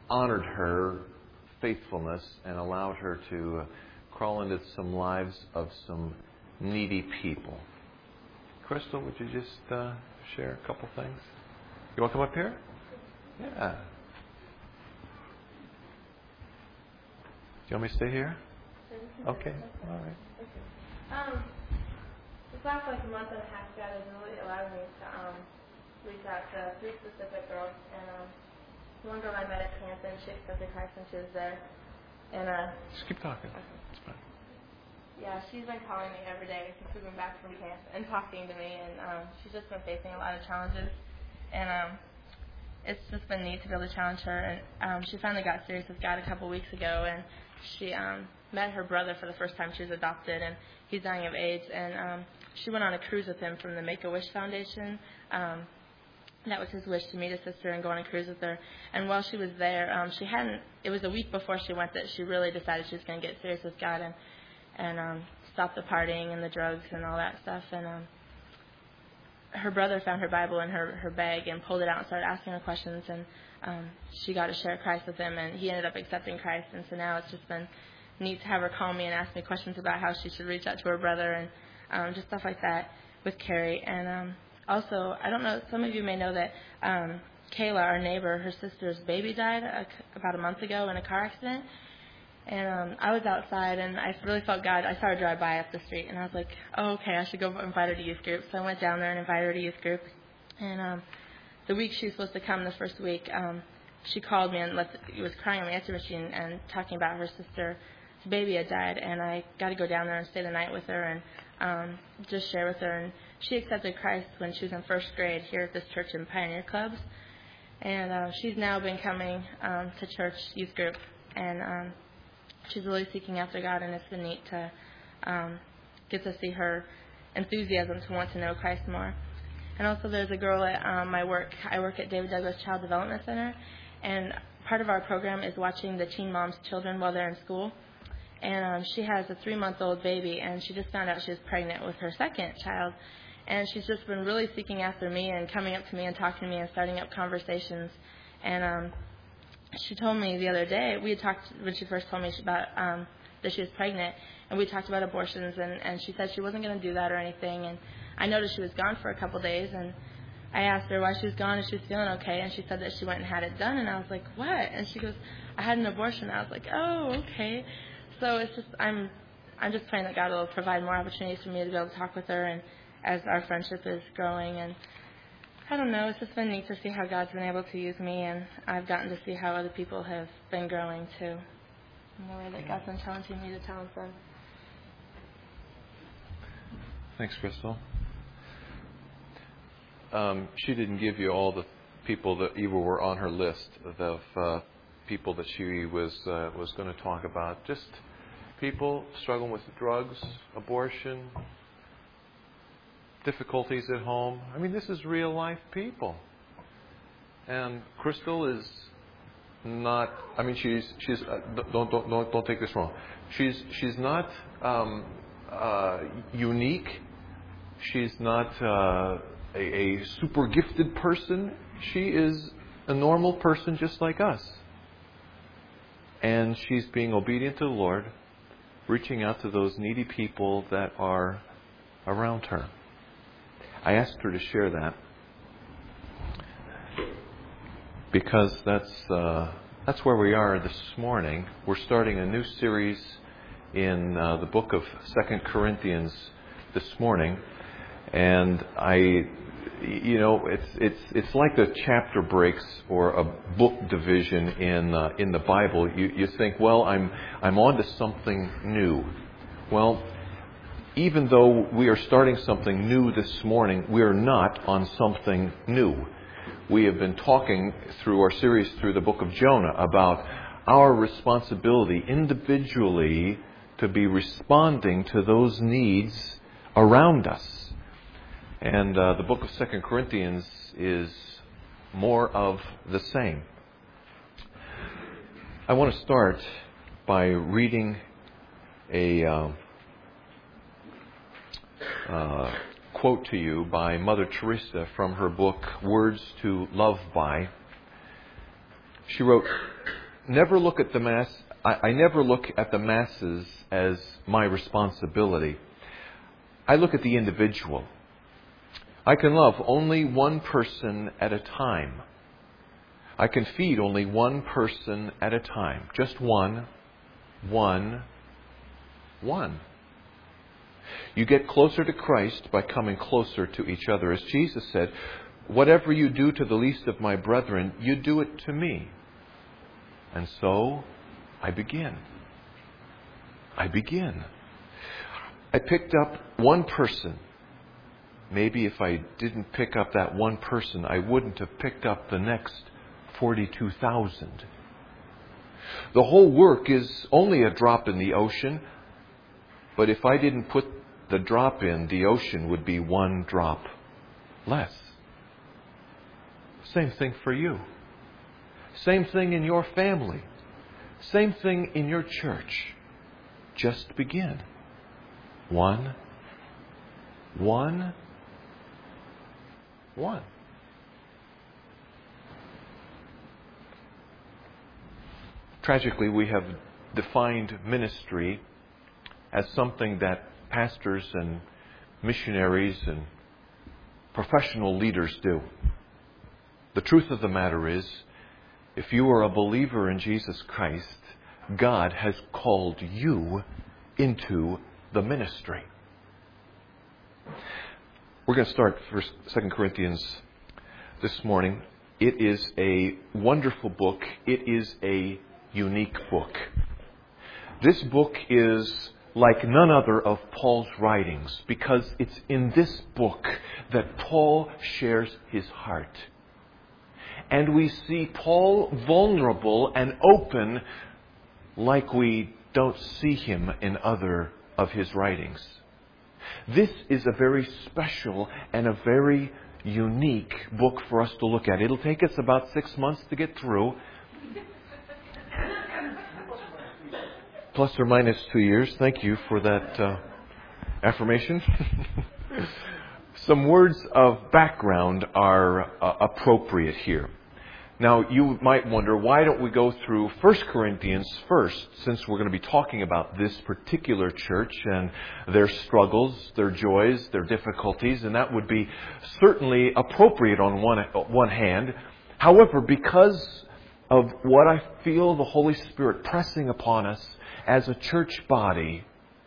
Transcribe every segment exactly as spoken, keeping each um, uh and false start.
honored her faithfulness and allowed her to uh, crawl into some lives of some needy people. Crystal, would you just uh, share a couple things? You want to come up here? Yeah. Do you want me to stay here? Okay. All right. Um, this last like a month and a half, God has really allowed me to um, reach out to three specific girls. And um, one girl I met at camp, and she accepted Christ when she was there. And uh, just keep talking. Okay. It's fine. Yeah, she's been calling me every day since we've been back from camp and talking to me. And um, she's just been facing a lot of challenges. And um, it's just been neat to be able to challenge her. And um, she finally got serious with God a couple weeks ago, and she um, met her brother for the first time. She was adopted, and he's dying of AIDS. And um, she went on a cruise with him from the Make-A-Wish Foundation. Um, that was his wish, to meet his sister and go on a cruise with her. And while she was there, um, she hadn't. It was a week before she went that she really decided she was going to get serious with God and and um, stop the partying and the drugs and all that stuff. And um, her brother found her Bible in her, her bag and pulled it out and started asking her questions. And um, she got to share Christ with him, and he ended up accepting Christ. And so now it's just been neat to have her call me and ask me questions about how she should reach out to her brother and um, just stuff like that with Carrie. And um, also, I don't know, some of you may know that um, Kayla, our neighbor, her sister's baby died a, about a month ago in a car accident. And um, I was outside, and I really felt God. I saw her drive by up the street, and I was like, oh, okay, I should go invite her to youth group. So I went down there and invited her to youth group. And um, the week she was supposed to come, the first week, um, she called me and let the, was crying on the answer machine and talking about her sister's baby had died. And I got to go down there and stay the night with her and um, just share with her. And she accepted Christ when she was in first grade here at this church in Pioneer Clubs. And uh, she's now been coming um, to church youth group. And um, she's really seeking after God, and it's been neat to um, get to see her enthusiasm to want to know Christ more. And also there's a girl at um, my work. I work at David Douglas Child Development Center, and part of our program is watching the teen moms' children while they're in school. And um, she has a three-month-old baby, and she just found out she was pregnant with her second child. And she's just been really seeking after me and coming up to me and talking to me and starting up conversations. And um, she told me the other day, we had talked when she first told me about um, that she was pregnant, and we talked about abortions, and, and she said she wasn't going to do that or anything. And I noticed she was gone for a couple days, and I asked her why she was gone and she was feeling okay, and she said that she went and had it done, and I was like, what? And she goes, I had an abortion. I was like, oh, okay. So it's just, I'm I'm just praying that God will provide more opportunities for me to be able to talk with her, and as our friendship is growing. And I don't know, it's just been neat to see how God's been able to use me, and I've gotten to see how other people have been growing too, in the way that God's been challenging me to challenge them. Thanks, Crystal. Um, she didn't give you all the people that even were on her list of uh, people that she was uh, was going to talk about. Just people struggling with drugs, abortion, difficulties at home. I mean, this is real life people. And Crystal is not. I mean, she's she's. Uh, don't don't don't don't take this wrong. She's she's not um, uh, unique. She's not uh, a, a super gifted person. She is a normal person just like us. And she's being obedient to the Lord, reaching out to those needy people that are around her. I asked her to share that because that's uh, that's where we are this morning. We're starting a new series in uh, the book of Second Corinthians this morning, and I, you know, it's it's it's like the chapter breaks or a book division in uh, in the Bible. You you think, well, I'm I'm on to something new. Well, even though we are starting something new this morning, we are not on something new. We have been talking through our series through the book of Jonah about our responsibility individually to be responding to those needs around us. And uh, the book of Second Corinthians is more of the same. I want to start by reading a uh, uh, quote to you by Mother Teresa from her book Words to Love By. She wrote, never look at the mass. I, I never look at the masses as my responsibility. I look at the individual. I can love only one person at a time. I can feed only one person at a time. Just one, one, one. You get closer to Christ by coming closer to each other. As Jesus said, whatever you do to the least of my brethren, you do it to me. And so I begin. I begin. I picked up one person. Maybe if I didn't pick up that one person, I wouldn't have picked up the next forty-two thousand. The whole work is only a drop in the ocean, but if I didn't put the drop in, the ocean would be one drop less. Same thing for you. Same thing in your family. Same thing in your church. Just begin. One, one, one. Tragically, we have defined ministry as something that pastors and missionaries and professional leaders do. The truth of the matter is, if you are a believer in Jesus Christ, God has called you into the ministry. We're going to start First, Second Corinthians this morning. It is a wonderful book. It is a unique book. This book is like none other of Paul's writings because it's in this book that Paul shares his heart. And we see Paul vulnerable and open like we don't see him in other of his writings. This is a very special and a very unique book for us to look at. It'll take us about six months to get through. Plus or minus two years. Thank you for that uh, affirmation. Some words of background are uh, appropriate here. Now, you might wonder, why don't we go through First Corinthians first, since we're going to be talking about this particular church and their struggles, their joys, their difficulties, and that would be certainly appropriate on one, one hand. However, because of what I feel the Holy Spirit pressing upon us as a church body,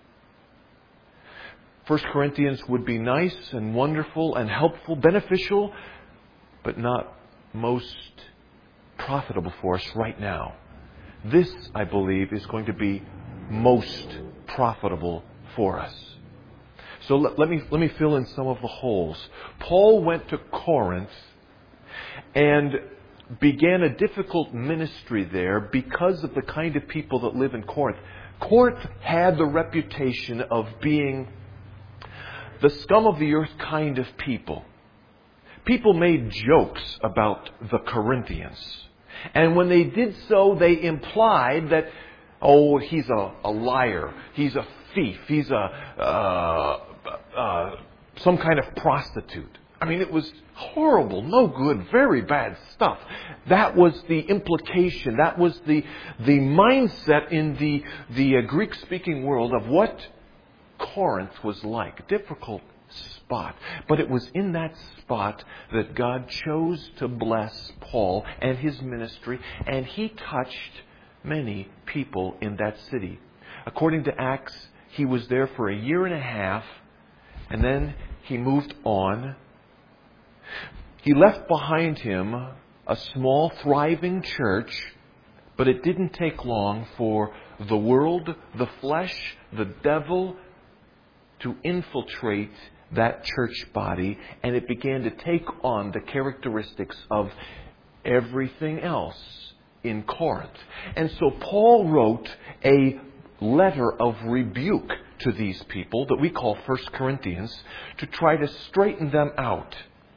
First Corinthians would be nice and wonderful and helpful, beneficial, but not most profitable for us right now. This, I believe, is going to be most profitable for us. So let, let me let me fill in some of the holes. Paul went to Corinth and began a difficult ministry there because of the kind of people that live in Corinth. Corinth had the reputation of being the scum of the earth kind of people. People made jokes about the Corinthians. And when they did so, they implied that, oh, he's a, a liar, he's a thief, he's a uh, uh, some kind of prostitute. I mean, it was horrible, no good, very bad stuff. That was the implication. That was the the mindset in the the uh, Greek-speaking world of what Corinth was like. Difficult spot. But it was in that spot that God chose to bless Paul and his ministry, and he touched many people in that city. According to Acts, he was there for a year and a half, and then he moved on. He left behind him a small, thriving church, but it didn't take long for the world, the flesh, the devil to infiltrate that church body, and it began to take on the characteristics of everything else in Corinth. And so Paul wrote a letter of rebuke to these people that we call First Corinthians to try to straighten them out.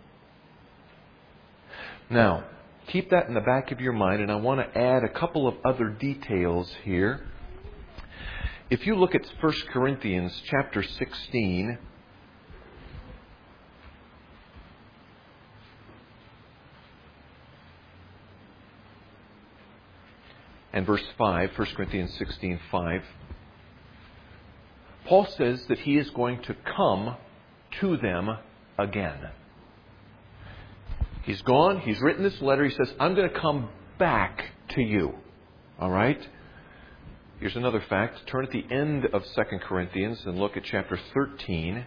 Now, keep that in the back of your mind, and I want to add a couple of other details here. If you look at First Corinthians chapter sixteen, and verse five, First Corinthians sixteen five, Paul says that he is going to come to them again. He's gone. He's written this letter. He says, I'm going to come back to you. All right? Here's another fact. Turn at the end of Second Corinthians and look at chapter thirteen.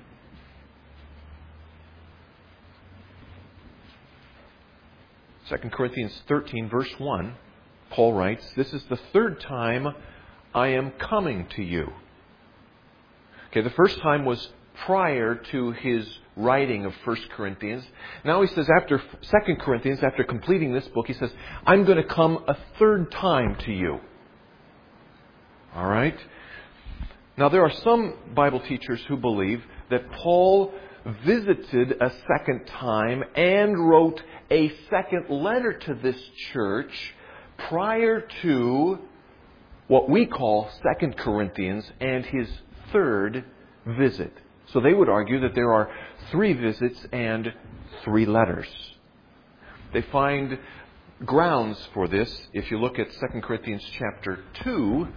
Second Corinthians thirteen, verse one, Paul writes, this is the third time I am coming to you. Okay, the first time was prior to his writing of First Corinthians. Now he says after Second Corinthians, after completing this book, he says, I'm going to come a third time to you. All right? Now there are some Bible teachers who believe that Paul visited a second time and wrote a second letter to this church prior to what we call Second Corinthians and his third visit. So they would argue that there are three visits and three letters. They find grounds for this if you look at Second Corinthians chapter two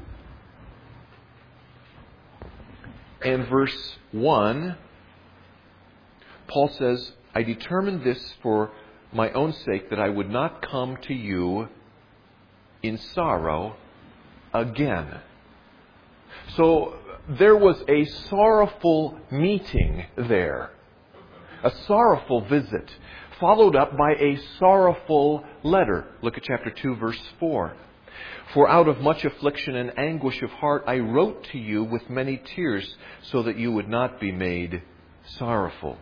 and verse one. Paul says, I determined this for my own sake, that I would not come to you in sorrow again. So there was a sorrowful meeting there, a sorrowful visit, followed up by a sorrowful letter. Look at chapter two, verse four. For out of much affliction and anguish of heart I wrote to you with many tears, so that you would not be made sorrowful.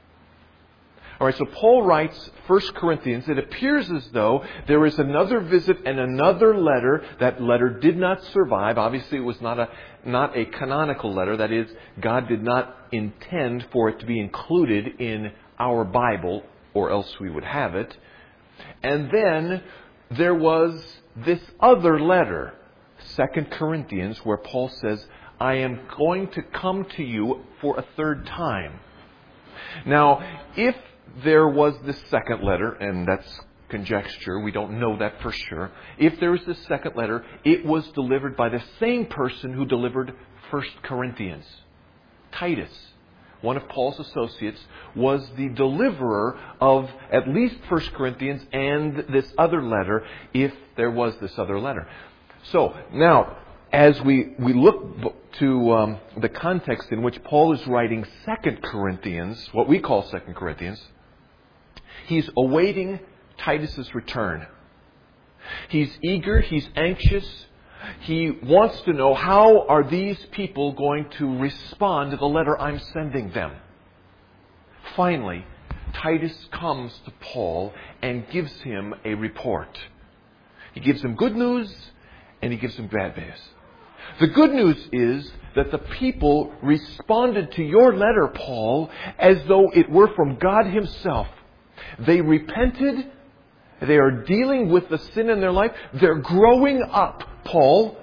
All right, so Paul writes First Corinthians. It appears as though there is another visit and another letter. That letter did not survive. Obviously, it was not a not a canonical letter. That is, God did not intend for it to be included in our Bible, or else we would have it. And then there was this other letter, Second Corinthians, where Paul says, I am going to come to you for a third time. Now, if there was this second letter, and that's conjecture, we don't know that for sure. If there was this second letter, it was delivered by the same person who delivered First Corinthians. Titus, one of Paul's associates, was the deliverer of at least First Corinthians and this other letter, if there was this other letter. So, now, as we, we look to um, the context in which Paul is writing Second Corinthians, what we call Second Corinthians, he's awaiting Titus's return. He's eager, he's anxious. He wants to know, how are these people going to respond to the letter I'm sending them? Finally, Titus comes to Paul and gives him a report. He gives him good news and he gives him bad news. The good news is that the people responded to your letter, Paul, as though it were from God Himself. They repented. They are dealing with the sin in their life. They're growing up, Paul.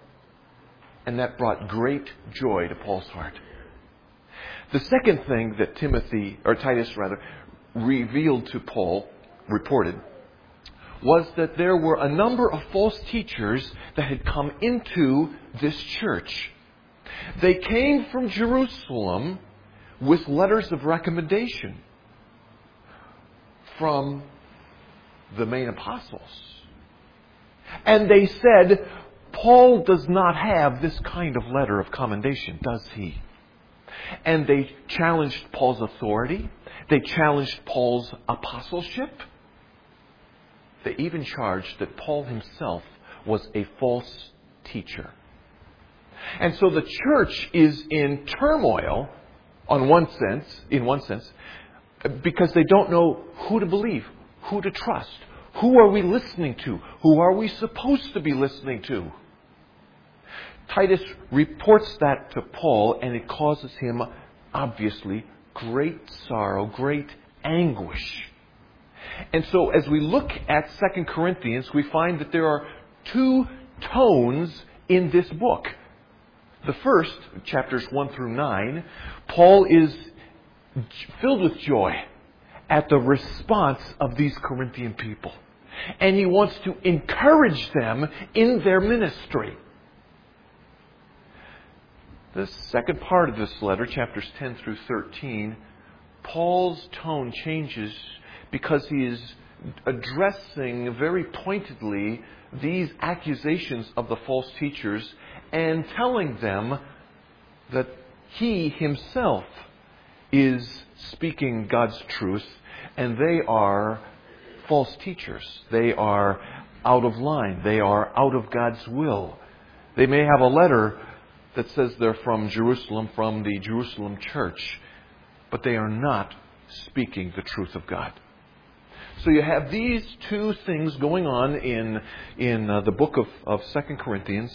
And that brought great joy to Paul's heart. The second thing that Timothy, or Titus rather, revealed to Paul, reported, was that there were a number of false teachers that had come into this church. They came from Jerusalem with letters of recommendation from the main apostles. And they said, Paul does not have this kind of letter of commendation, does he? And they challenged Paul's authority. They challenged Paul's apostleship. They even charged that Paul himself was a false teacher. And so the church is in turmoil, on one sense, in one sense, because they don't know who to believe, who to trust. Who are we listening to? Who are we supposed to be listening to? Titus reports that to Paul, and it causes him, obviously, great sorrow, great anguish. And so as we look at Second Corinthians, we find that there are two tones in this book. The first, chapters one through nine, Paul is filled with joy at the response of these Corinthian people. And he wants to encourage them in their ministry. The second part of this letter, chapters ten through thirteen, Paul's tone changes because he is addressing very pointedly these accusations of the false teachers and telling them that he himself is speaking God's truth and they are false teachers. They are out of line. They are out of God's will. They may have a letter that says they're from Jerusalem, from the Jerusalem church, but they are not speaking the truth of God. So you have these two things going on in, in uh, the book of, of Second Corinthians.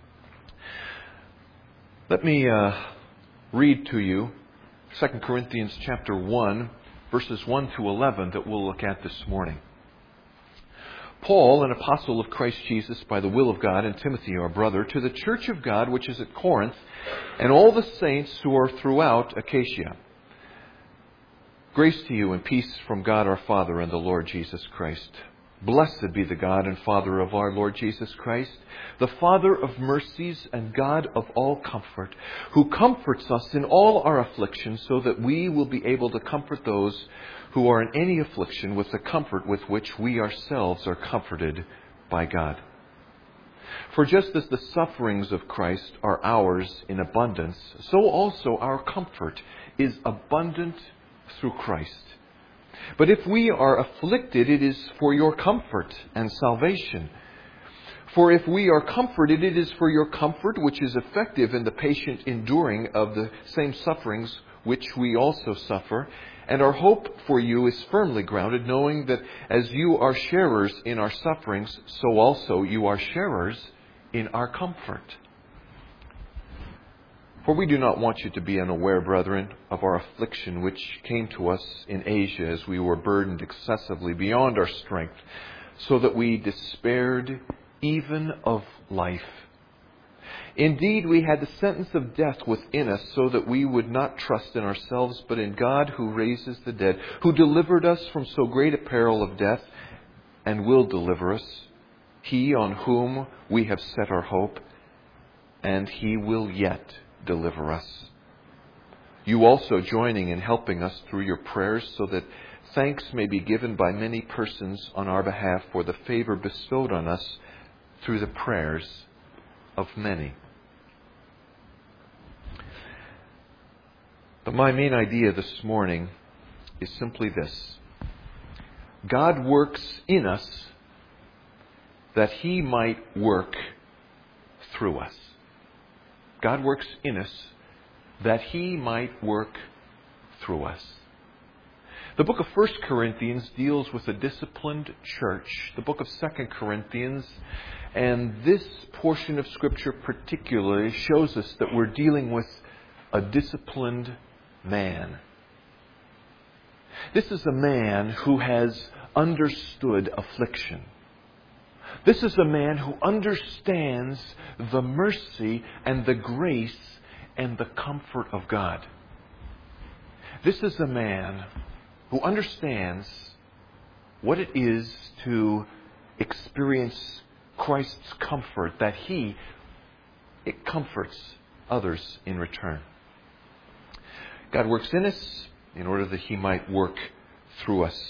Let me uh, read to you Second Corinthians chapter one, verses one to eleven that we'll look at this morning. Paul, an apostle of Christ Jesus by the will of God, and Timothy, our brother, to the church of God which is at Corinth, and all the saints who are throughout Achaia. Grace to you and peace from God our Father and the Lord Jesus Christ. Blessed be the God and Father of our Lord Jesus Christ, the Father of mercies and God of all comfort, who comforts us in all our afflictions, so that we will be able to comfort those who are in any affliction with the comfort with which we ourselves are comforted by God. For just as the sufferings of Christ are ours in abundance, so also our comfort is abundant through Christ. But if we are afflicted, it is for your comfort and salvation. For if we are comforted, it is for your comfort, which is effective in the patient enduring of the same sufferings which we also suffer. And our hope for you is firmly grounded, knowing that as you are sharers in our sufferings, so also you are sharers in our comfort. For we do not want you to be unaware, brethren, of our affliction which came to us in Asia, as we were burdened excessively beyond our strength, so that we despaired even of life. Indeed, we had the sentence of death within us, so that we would not trust in ourselves, but in God who raises the dead, who delivered us from so great a peril of death, and will deliver us. He on whom we have set our hope, and He will yet deliver us. You also joining in helping us through your prayers, so that thanks may be given by many persons on our behalf for the favor bestowed on us through the prayers of many. But my main idea this morning is simply this. God works in us that He might work through us. God works in us that He might work through us. The book of First Corinthians deals with a disciplined church. The book of Second Corinthians and this portion of Scripture particularly shows us that we're dealing with a disciplined man. This is a man who has understood affliction. This is a man who understands the mercy and the grace and the comfort of God. This is a man who understands what it is to experience Christ's comfort, that He it comforts others in return. God works in us in order that He might work through us.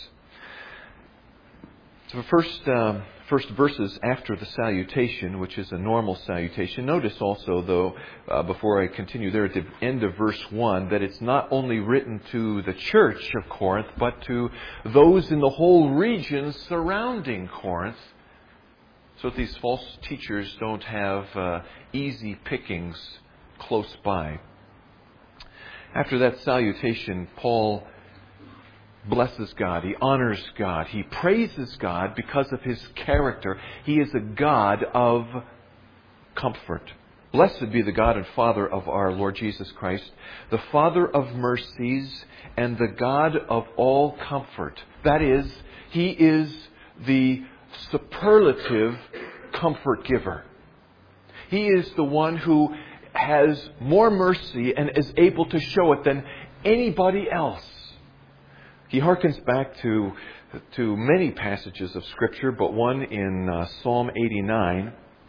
So the first, um, first verses after the salutation, which is a normal salutation, notice also, though, uh, before I continue there at the end of verse one, that it's not only written to the church of Corinth, but to those in the whole region surrounding Corinth, so that these false teachers don't have uh, easy pickings close by. After that salutation, Paul blesses God. He honors God. He praises God because of His character. He is a God of comfort. Blessed be the God and Father of our Lord Jesus Christ, the Father of mercies and the God of all comfort. That is, He is the superlative comfort giver. He is the one who has more mercy and is able to show it than anybody else. He harkens back to to many passages of Scripture, but one in uh, Psalm eighty-nine.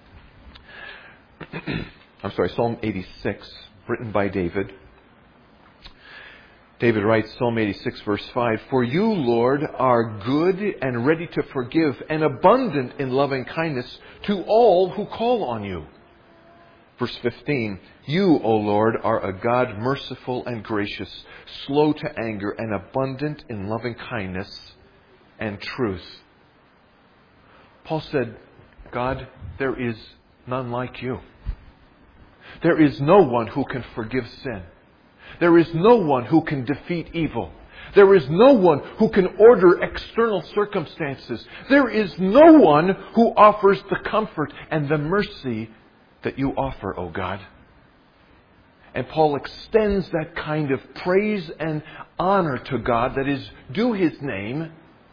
I'm sorry, Psalm eighty-six, written by David. David writes, Psalm eighty-six, verse five, "For you, Lord, are good and ready to forgive, and abundant in loving kindness to all who call on you." Verse fifteen, "You, O Lord, are a God merciful and gracious, slow to anger, and abundant in loving kindness and truth." Paul said, God, there is none like you. There is no one who can forgive sin. There is no one who can defeat evil. There is no one who can order external circumstances. There is no one who offers the comfort and the mercy that you offer, O God. And Paul extends that kind of praise and honor to God that is due His name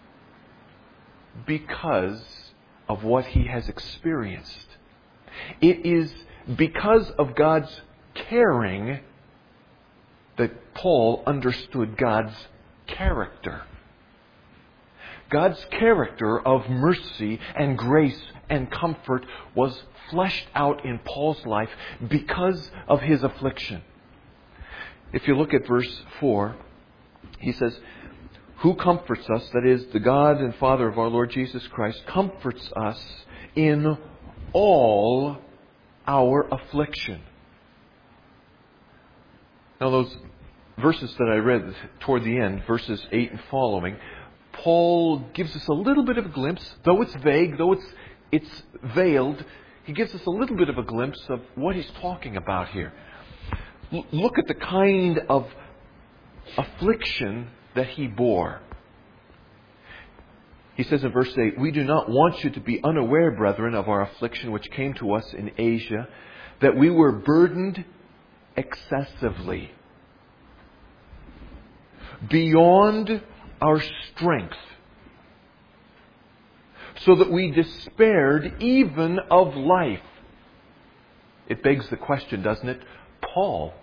because of what he has experienced. It is because of God's caring that Paul understood God's character. God's character of mercy and grace and comfort was fleshed out in Paul's life because of his affliction. If you look at verse four, he says, "Who comforts us," that is, the God and Father of our Lord Jesus Christ, "comforts us in all our affliction." Now those verses that I read toward the end, verses eight and following, Paul gives us a little bit of a glimpse, though it's vague, though it's it's veiled, he gives us a little bit of a glimpse of what he's talking about here. L- look at the kind of affliction that he bore. He says in verse eight, "We do not want you to be unaware, brethren, of our affliction which came to us in Asia, that we were burdened excessively, beyond our strength, so that we despaired even of life." It begs the question, doesn't it? Paul,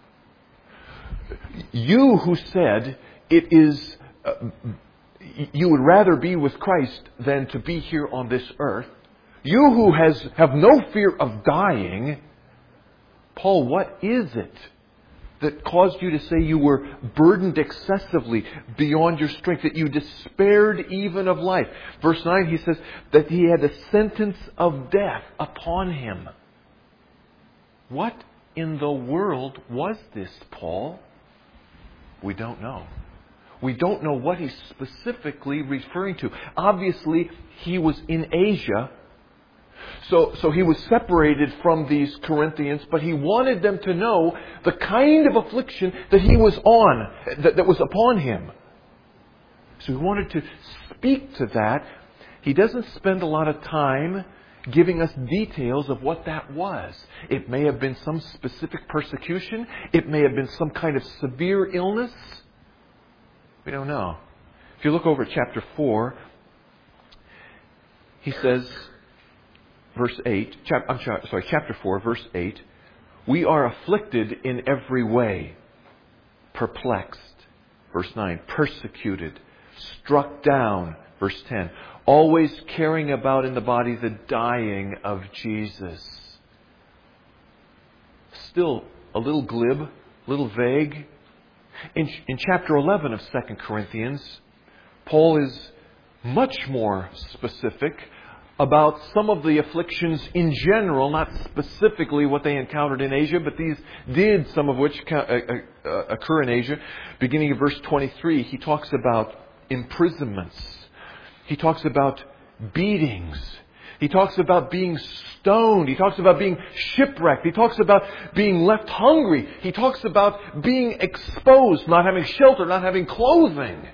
you who said it is, uh, you would rather be with Christ than to be here on this earth, you who has have no fear of dying, Paul, what is it that caused you to say you were burdened excessively beyond your strength, that you despaired even of life? Verse nine, he says that he had a sentence of death upon him. What in the world was this, Paul? We don't know. We don't know what he's specifically referring to. Obviously, he was in Asia. So, so he was separated from these Corinthians, but he wanted them to know the kind of affliction that he was on, that, that was upon him. So he wanted to speak to that. He doesn't spend a lot of time giving us details of what that was. It may have been some specific persecution. It may have been some kind of severe illness. We don't know. If you look over at chapter four, he says, verse eight, chap, I'm sorry, chapter four, verse eight, "We are afflicted in every way, perplexed," verse nine, "persecuted, struck down," verse ten, "always carrying about in the body the dying of Jesus." Still a little glib, a little vague. In, in chapter eleven of Second Corinthians, Paul is much more specific about some of the afflictions in general, not specifically what they encountered in Asia, but these did, some of which occur in Asia. Beginning of verse twenty-three, he talks about imprisonments. He talks about beatings. He talks about being stoned. He talks about being shipwrecked. He talks about being left hungry. He talks about being exposed, not having shelter, not having clothing.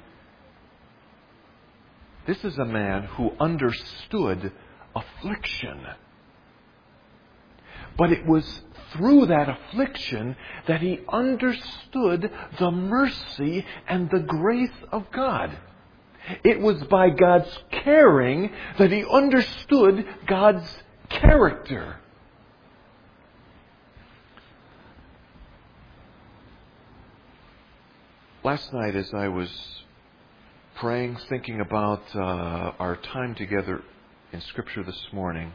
This is a man who understood affliction. But it was through that affliction that he understood the mercy and the grace of God. It was by God's caring that he understood God's character. Last night, as I was praying, thinking about uh, our time together in Scripture this morning,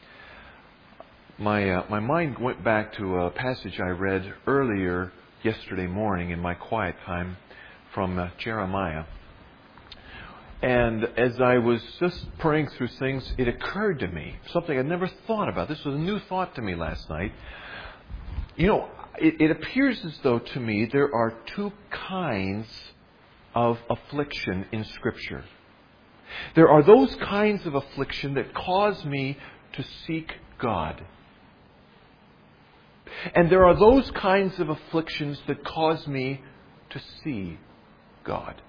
my uh, my mind went back to a passage I read earlier yesterday morning in my quiet time from uh, Jeremiah. And as I was just praying through things, it occurred to me, something I'd never thought about. This was a new thought to me last night. You know, it, it appears as though to me there are two kinds of affliction in Scripture. There are those kinds of affliction that cause me to seek God. And there are those kinds of afflictions that cause me to see God.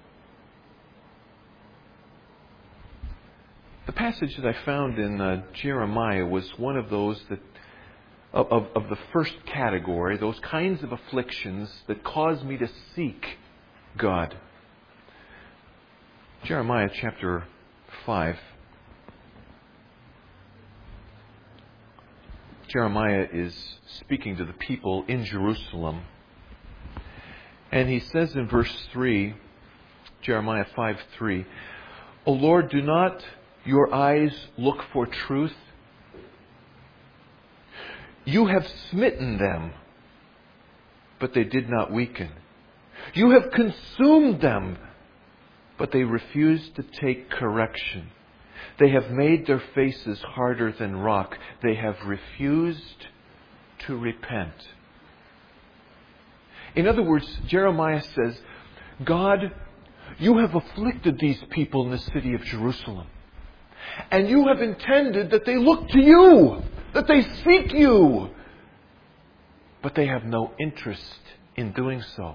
The passage that I found in uh, Jeremiah was one of those that, of, of, of the first category, those kinds of afflictions that cause me to seek God. Jeremiah chapter five. Jeremiah is speaking to the people in Jerusalem. And he says in verse three, Jeremiah five three, O Lord, do not your eyes look for truth? You have smitten them, but they did not weaken. You have consumed them, but they refused to take correction. They have made their faces harder than rock. They have refused to repent. In other words, Jeremiah says, God, you have afflicted these people in the city of Jerusalem. And you have intended that they look to you, that they seek you. But they have no interest in doing so.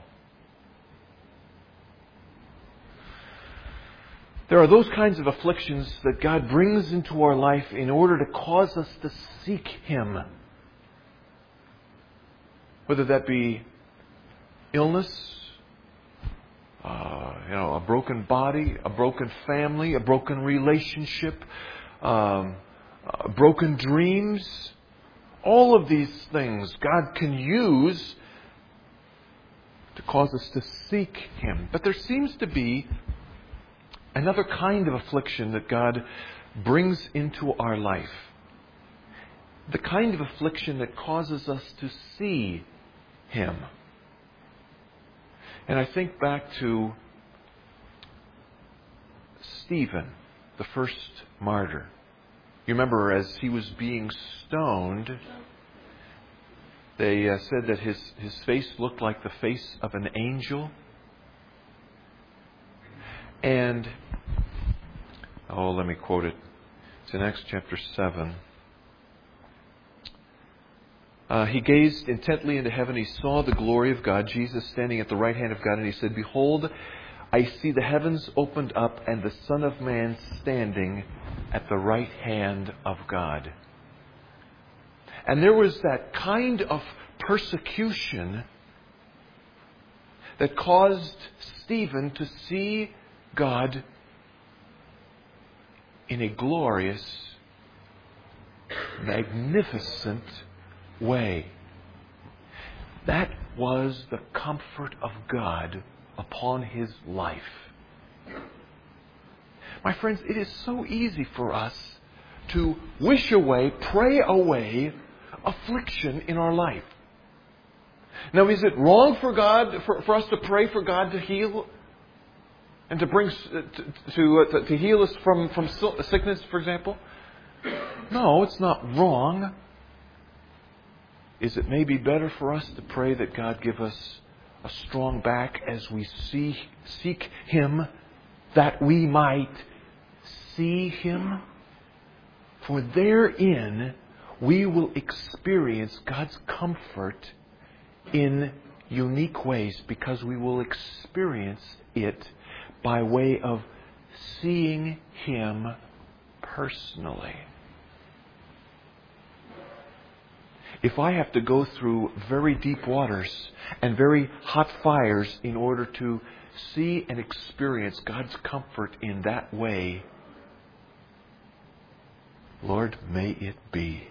There are those kinds of afflictions that God brings into our life in order to cause us to seek Him. Whether that be illness, uh, you know, a broken body, a broken family, a broken relationship, um, uh, broken dreams. All of these things God can use to cause us to seek Him. But there seems to be another kind of affliction that God brings into our life. The kind of affliction that causes us to see Him. And I think back to Stephen, the first martyr. You remember as he was being stoned, they uh, said that his, his face looked like the face of an angel. And, oh, let me quote it. It's in Acts chapter seven. Uh, he gazed intently into heaven. He saw the glory of God, Jesus standing at the right hand of God. And he said, Behold, I see the heavens opened up and the Son of Man standing at the right hand of God. And there was that kind of persecution that caused Stephen to see God in a glorious, magnificent way. That was the comfort of God upon his life. My friends, it is so easy for us to wish away, pray away affliction in our life. Now, is it wrong for God, for, for us to pray for God to heal and to bring to to, uh, to heal us from from sickness, for example? No, it's not wrong. Is it maybe better for us to pray that God give us a strong back as we see, seek Him, that we might see Him? For therein we will experience God's comfort in unique ways, because we will experience it by way of seeing Him personally. If I have to go through very deep waters and very hot fires in order to see and experience God's comfort in that way, Lord, may it be.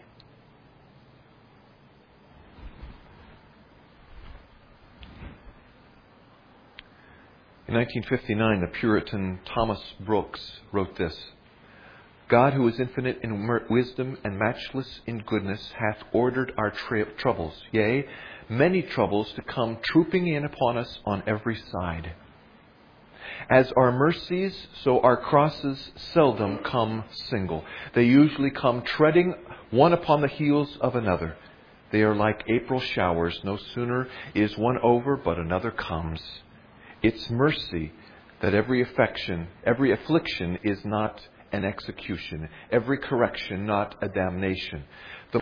In nineteen fifty-nine, the Puritan Thomas Brooks wrote this: God, who is infinite in wisdom and matchless in goodness, hath ordered our tra- troubles, yea, many troubles to come trooping in upon us on every side. As our mercies, so our crosses seldom come single. They usually come treading one upon the heels of another. They are like April showers. No sooner is one over, but another comes. It's mercy that every affection, every affliction is not an execution, every correction not a damnation. The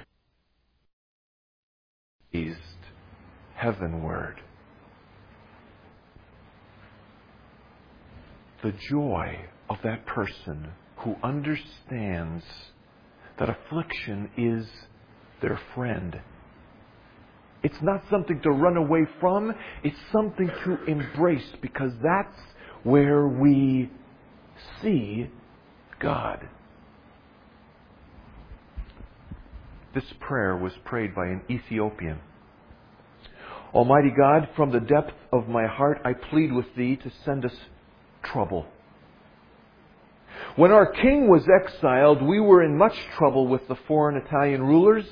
raised heavenward. The joy of that person who understands that affliction is their friend. It's not something to run away from. It's something to embrace, because that's where we see God. This prayer was prayed by an Ethiopian. Almighty God, from the depth of my heart I plead with Thee to send us trouble. When our king was exiled, we were in much trouble with the foreign Italian rulers.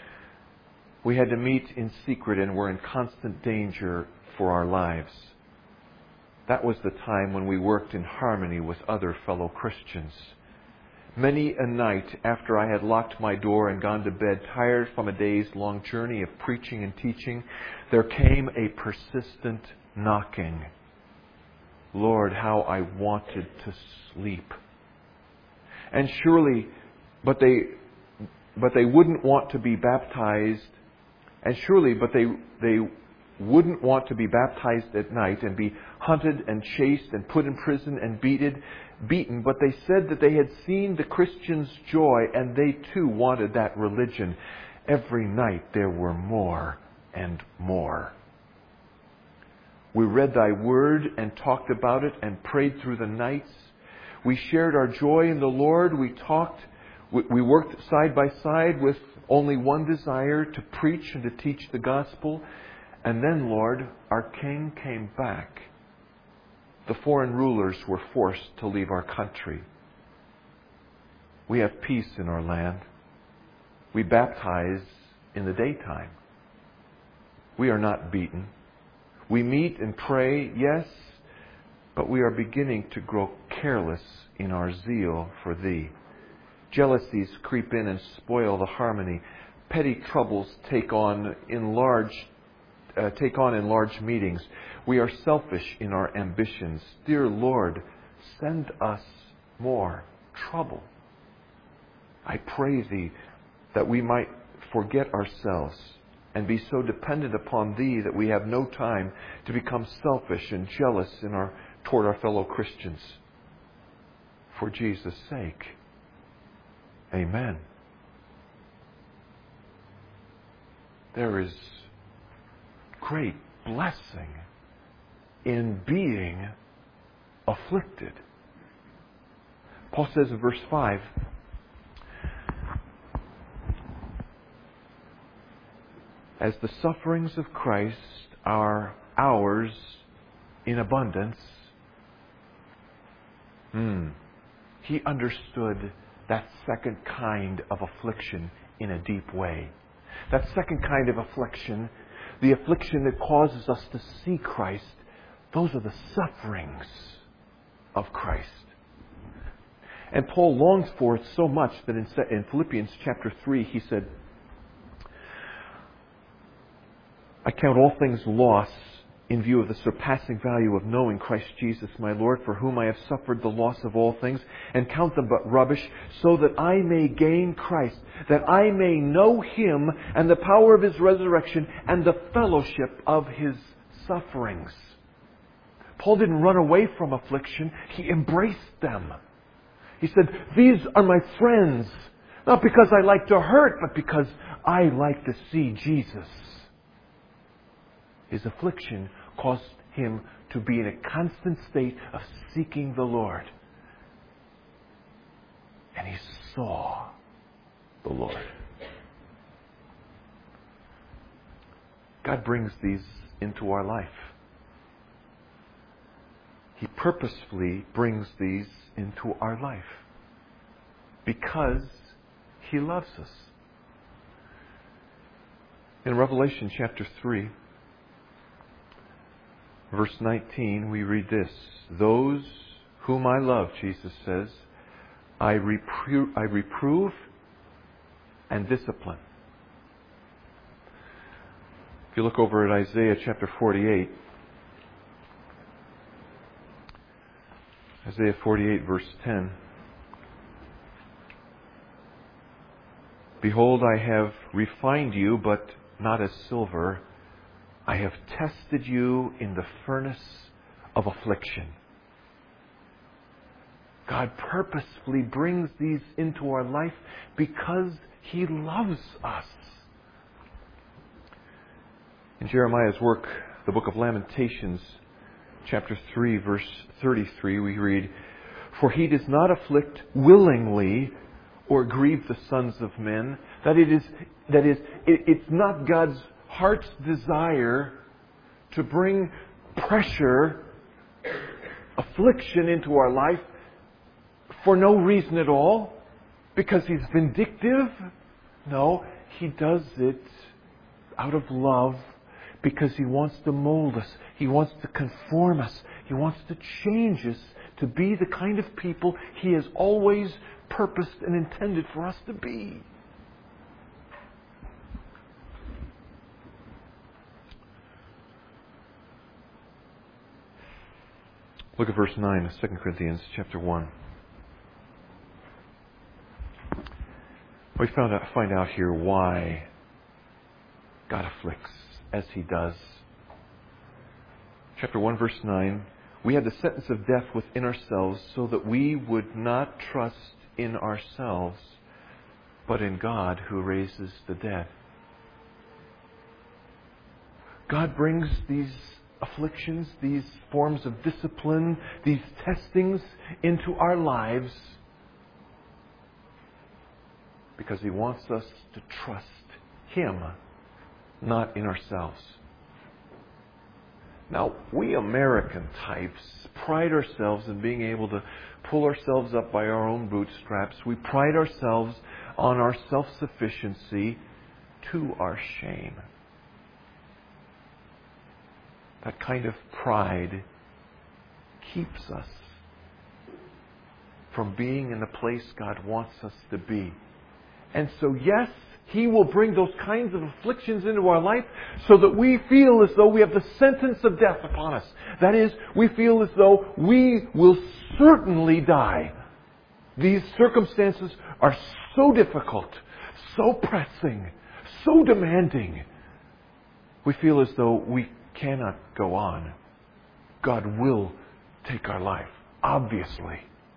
We had to meet in secret and were in constant danger for our lives. That was the time when we worked in harmony with other fellow Christians. Many a night after I had locked my door and gone to bed, tired from a day's long journey of preaching and teaching, there came a persistent knocking. Lord, how I wanted to sleep. And surely, but they, but they wouldn't want to be baptized. And surely, but they, they wouldn't want to be baptized at night and be hunted and chased and put in prison and beaten, beaten. But they said that they had seen the Christians' joy, and they too wanted that religion. Every night there were more and more. We read Thy Word and talked about it and prayed through the nights. We shared our joy in the Lord. We talked, we worked side by side with only one desire, to preach and to teach the gospel. And then, Lord, our King came back. The foreign rulers were forced to leave our country. We have peace in our land. We baptize in the daytime. We are not beaten. We meet and pray, yes, but we are beginning to grow careless in our zeal for Thee. Jealousies creep in and spoil the harmony. Petty troubles take on in large, uh, take on in large meetings. We are selfish in our ambitions. Dear Lord, send us more trouble. I pray Thee that we might forget ourselves and be so dependent upon Thee that we have no time to become selfish and jealous in our toward our fellow Christians. For Jesus' sake. Amen. There is great blessing in being afflicted. Paul says in verse five, as the sufferings of Christ are ours in abundance. Hmm. He understood that second kind of affliction in a deep way. That second kind of affliction, the affliction that causes us to see Christ, those are the sufferings of Christ. And Paul longs for it so much that in Philippians chapter three he said, I count all things loss in view of the surpassing value of knowing Christ Jesus my Lord, for whom I have suffered the loss of all things, and count them but rubbish, so that I may gain Christ, that I may know Him and the power of His resurrection and the fellowship of His sufferings. Paul didn't run away from affliction. He embraced them. He said, these are my friends, not because I like to hurt, but because I like to see Jesus. His affliction caused him to be in a constant state of seeking the Lord. And he saw the Lord. God brings these into our life. He purposefully brings these into our life because He loves us. In Revelation chapter three, verse nineteen, we read this: "Those whom I love," Jesus says, I reprove, I reprove and discipline." If you look over at Isaiah chapter forty-eight, Isaiah forty-eight verse ten, "Behold, I have refined you, but not as silver. I have tested you in the furnace of affliction." God purposefully brings these into our life because He loves us. In Jeremiah's work, the book of Lamentations, chapter three, verse thirty-three, we read, "For He does not afflict willingly or grieve the sons of men." That it is, that is, it, it's not God's heart's desire to bring pressure, affliction into our life for no reason at all, because He's vindictive. No, He does it out of love, because He wants to mold us. He wants to conform us. He wants to change us to be the kind of people He has always purposed and intended for us to be. Look at verse nine of Second Corinthians chapter one. We found out, find out here why God afflicts as He does. Chapter one, verse nine. "We had the sentence of death within ourselves, so that we would not trust in ourselves, but in God who raises the dead." God brings these afflictions, these forms of discipline, these testings into our lives because He wants us to trust Him, not in ourselves. Now, we American types pride ourselves in being able to pull ourselves up by our own bootstraps. We pride ourselves on our self-sufficiency to our shame. That kind of pride keeps us from being in the place God wants us to be. And so, yes, He will bring those kinds of afflictions into our life so that we feel as though we have the sentence of death upon us. That is, we feel as though we will certainly die. These circumstances are so difficult, so pressing, so demanding. We feel as though we cannot go on. God will take our life, obviously.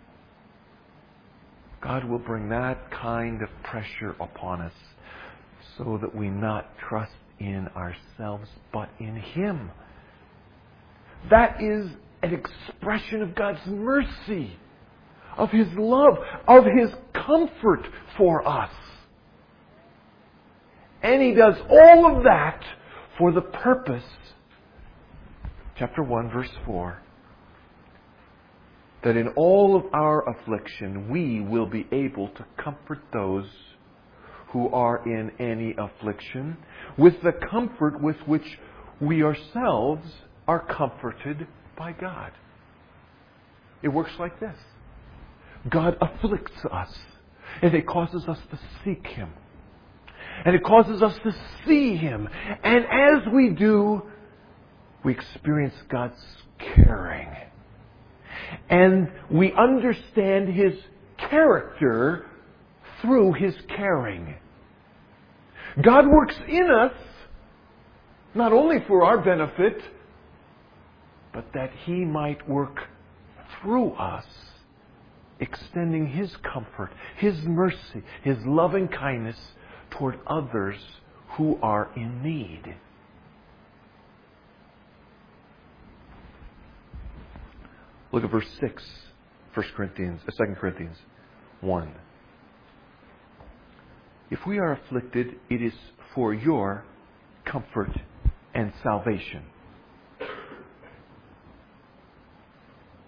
God will bring that kind of pressure upon us so that we not trust in ourselves, but in Him. That is an expression of God's mercy, of His love, of His comfort for us. And He does all of that for the purpose, chapter one, verse four, that in all of our affliction we will be able to comfort those who are in any affliction with the comfort with which we ourselves are comforted by God. It works like this. God afflicts us, and it causes us to seek Him. And it causes us to see Him. And as we do, we experience God's caring. And we understand His character through His caring. God works in us, not only for our benefit, but that He might work through us, extending His comfort, His mercy, His loving kindness toward others who are in need. Look at verse six, First Corinthians, Second Corinthians one. If we are afflicted, it is for your comfort and salvation.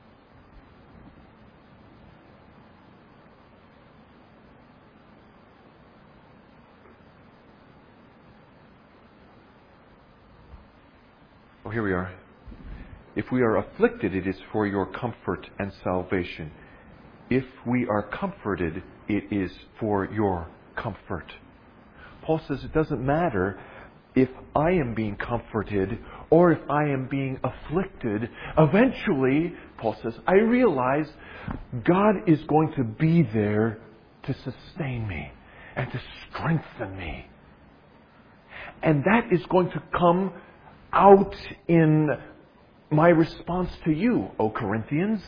Oh, here we are. If we are afflicted, it is for your comfort and salvation. If we are comforted, it is for your comfort. Paul says it doesn't matter if I am being comforted or if I am being afflicted. Eventually, Paul says, I realize God is going to be there to sustain me and to strengthen me. And that is going to come out in my response to you, O Corinthians.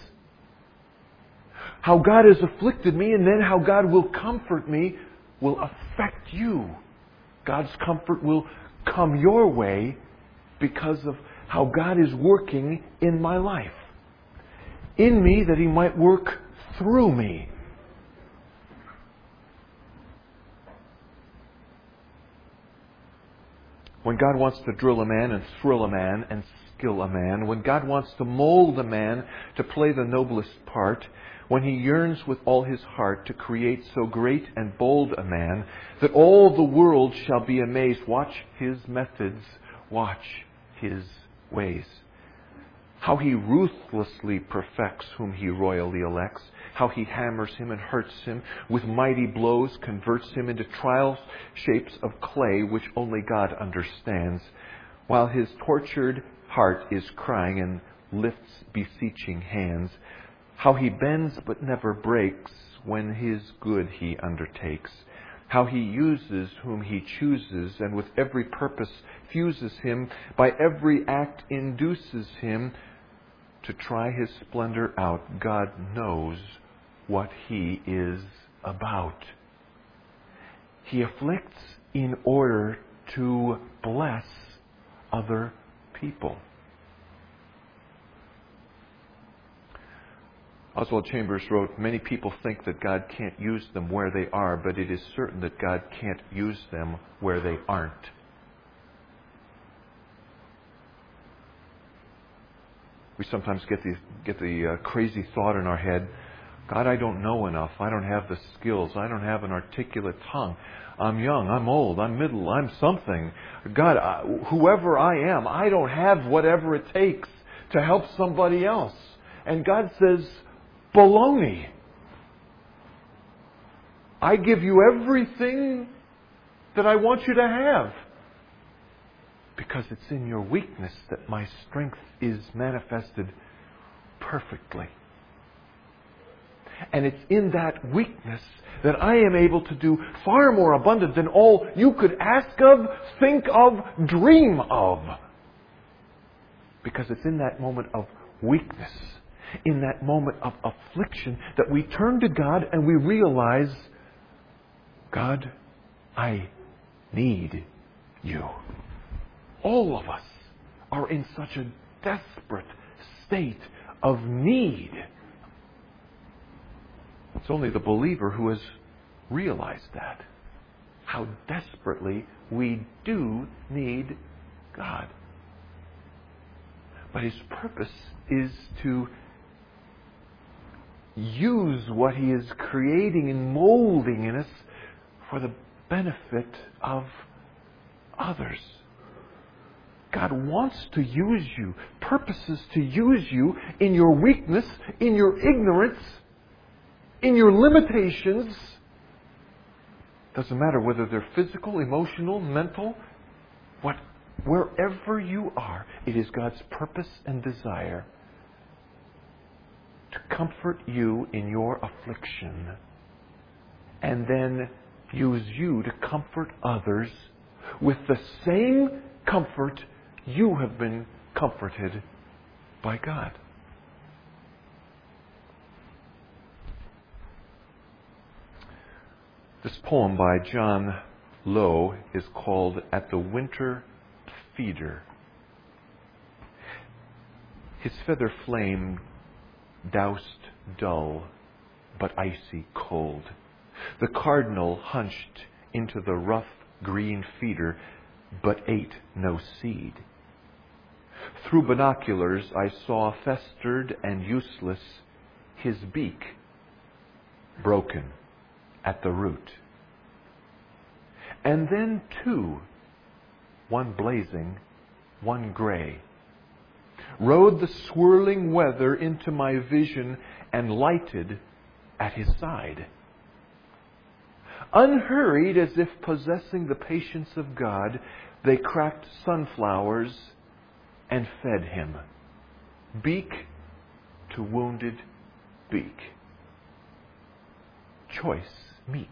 How God has afflicted me and then how God will comfort me will affect you. God's comfort will come your way because of how God is working in my life. In me that He might work through me. When God wants to drill a man and thrill a man and skill a man, when God wants to mold a man to play the noblest part, when He yearns with all His heart to create so great and bold a man that all the world shall be amazed, watch His methods, watch His ways. How He ruthlessly perfects whom He royally elects. How He hammers him and hurts him with mighty blows, converts him into trial shapes of clay which only God understands. While his tortured heart is crying and lifts beseeching hands. How He bends but never breaks when His good He undertakes. How He uses whom He chooses and with every purpose fuses him, by every act induces him to try His splendor out. God knows what He is about. He afflicts in order to bless other people. Oswald Chambers wrote, many people think that God can't use them where they are, but it is certain that God can't use them where they aren't. We sometimes get the, get the uh, crazy thought in our head, God, I don't know enough. I don't have the skills. I don't have an articulate tongue. I'm young. I'm old. I'm middle. I'm something. God, I, whoever I am, I don't have whatever it takes to help somebody else. And God says, baloney. I give you everything that I want you to have. Because it's in your weakness that my strength is manifested perfectly. And it's in that weakness that I am able to do far more abundant than all you could ask of, think of, dream of. Because it's in that moment of weakness, in that moment of affliction, that we turn to God and we realize, God, I need you. All of us are in such a desperate state of need. It's only the believer who has realized that. How desperately we do need God. But His purpose is to use what He is creating and molding in us for the benefit of others. God wants to use you, purposes to use you in your weakness, in your ignorance, in your limitations. Doesn't matter whether they're physical, emotional, mental, what, wherever you are, it is God's purpose and desire to comfort you in your affliction and then use you to comfort others with the same comfort you have been comforted by God. This poem by John Lowe is called At the Winter Feeder. His feather flame doused dull, but icy cold. The cardinal hunched into the rough green feeder, but ate no seed. Through binoculars I saw festered and useless his beak, broken at the root. And then two, one blazing, one gray, rode the swirling weather into my vision, and lighted at his side. Unhurried, as if possessing the patience of God, they cracked sunflowers and fed him, beak to wounded beak. Choice meats.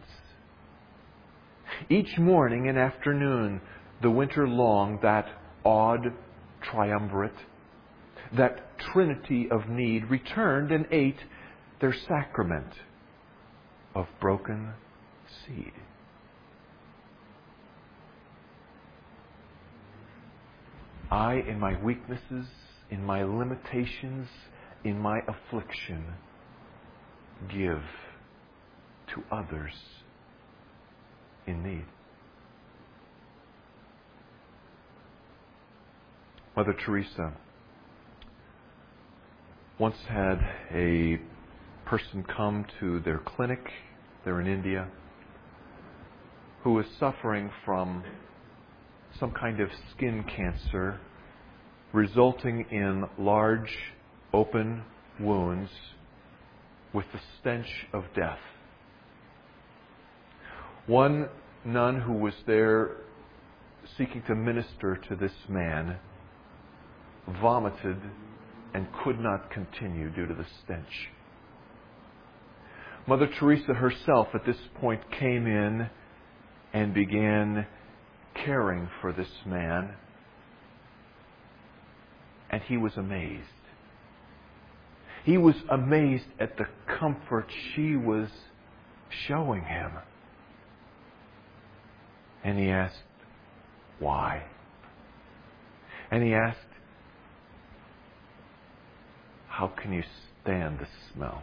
Each morning and afternoon, the winter long, that odd triumvirate, that trinity of need, returned and ate their sacrament of broken seed. I, in my weaknesses, in my limitations, in my affliction, give to others in need. Mother Teresa once had a person come to their clinic, they're in India, who was suffering from some kind of skin cancer resulting in large open wounds with the stench of death. One nun who was there seeking to minister to this man vomited and could not continue due to the stench. Mother Teresa herself at this point came in and began caring for this man, and he was amazed. He was amazed at the comfort she was showing him. And he asked, why? And he asked, how can you stand the smell?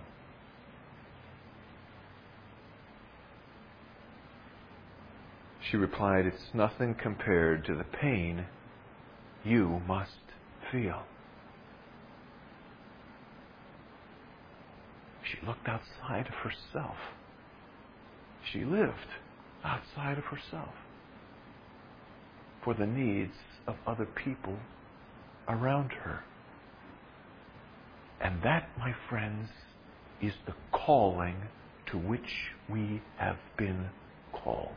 She replied, it's nothing compared to the pain you must feel. She looked outside of herself. She lived outside of herself for the needs of other people around her. And that, my friends, is the calling to which we have been called.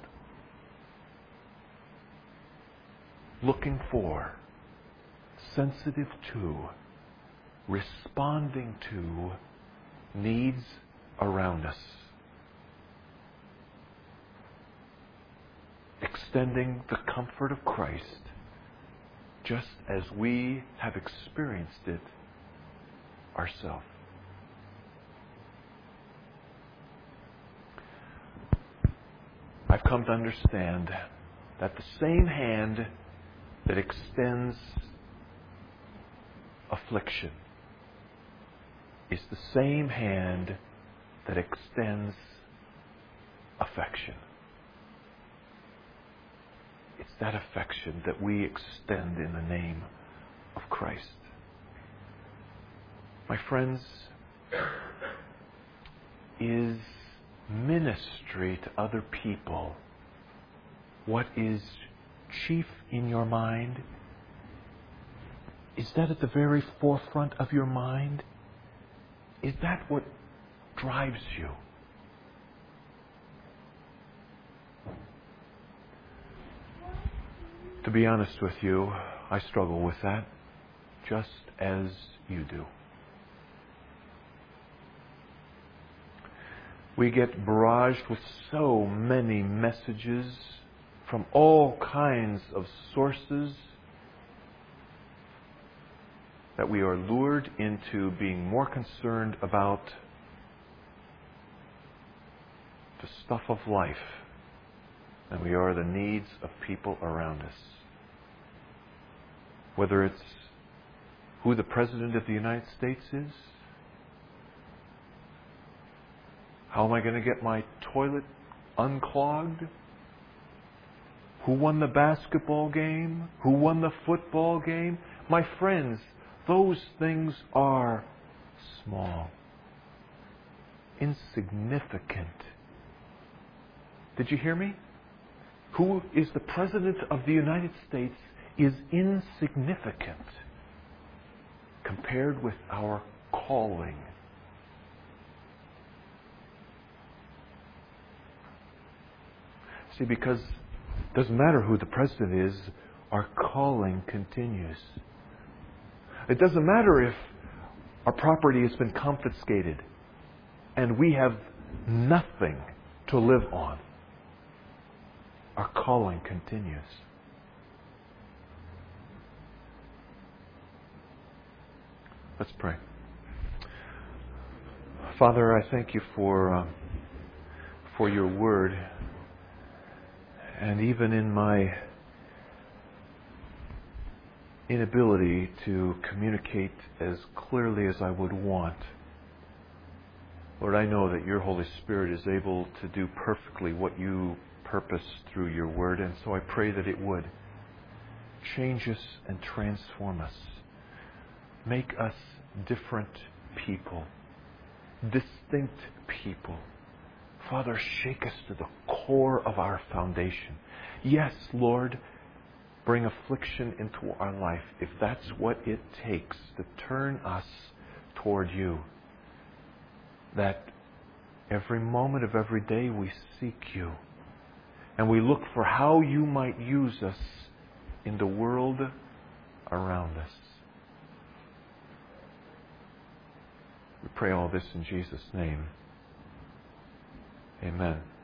Looking for, sensitive to, responding to needs around us. Extending the comfort of Christ just as we have experienced it ourselves. I've come to understand that the same hand that extends affliction is the same hand that extends affection. It's that affection that we extend in the name of Christ. My friends, is ministry to other people what is chief in your mind? Is that at the very forefront of your mind? Is that what drives you? To be honest with you, I struggle with that, just as you do. We get barraged with so many messages from all kinds of sources that we are lured into being more concerned about the stuff of life than we are the needs of people around us. Whether it's who the President of the United States is, how am I going to get my toilet unclogged? Who won the basketball game? Who won the football game? My friends, those things are small, insignificant. Did you hear me? Who is the President of the United States is insignificant compared with our calling. See, because it doesn't matter who the president is, our calling continues. It doesn't matter if our property has been confiscated and we have nothing to live on. Our calling continues. Let's pray. Father, I thank you for uh, for your word. And even in my inability to communicate as clearly as I would want, Lord, I know that your Holy Spirit is able to do perfectly what you purpose through your word. And so I pray that it would change us and transform us. Make us different people, distinct people. Father, shake us to the core of our foundation. Yes, Lord, bring affliction into our life if that's what it takes to turn us toward you. That every moment of every day we seek you and we look for how you might use us in the world around us. We pray all this in Jesus' name. Amen.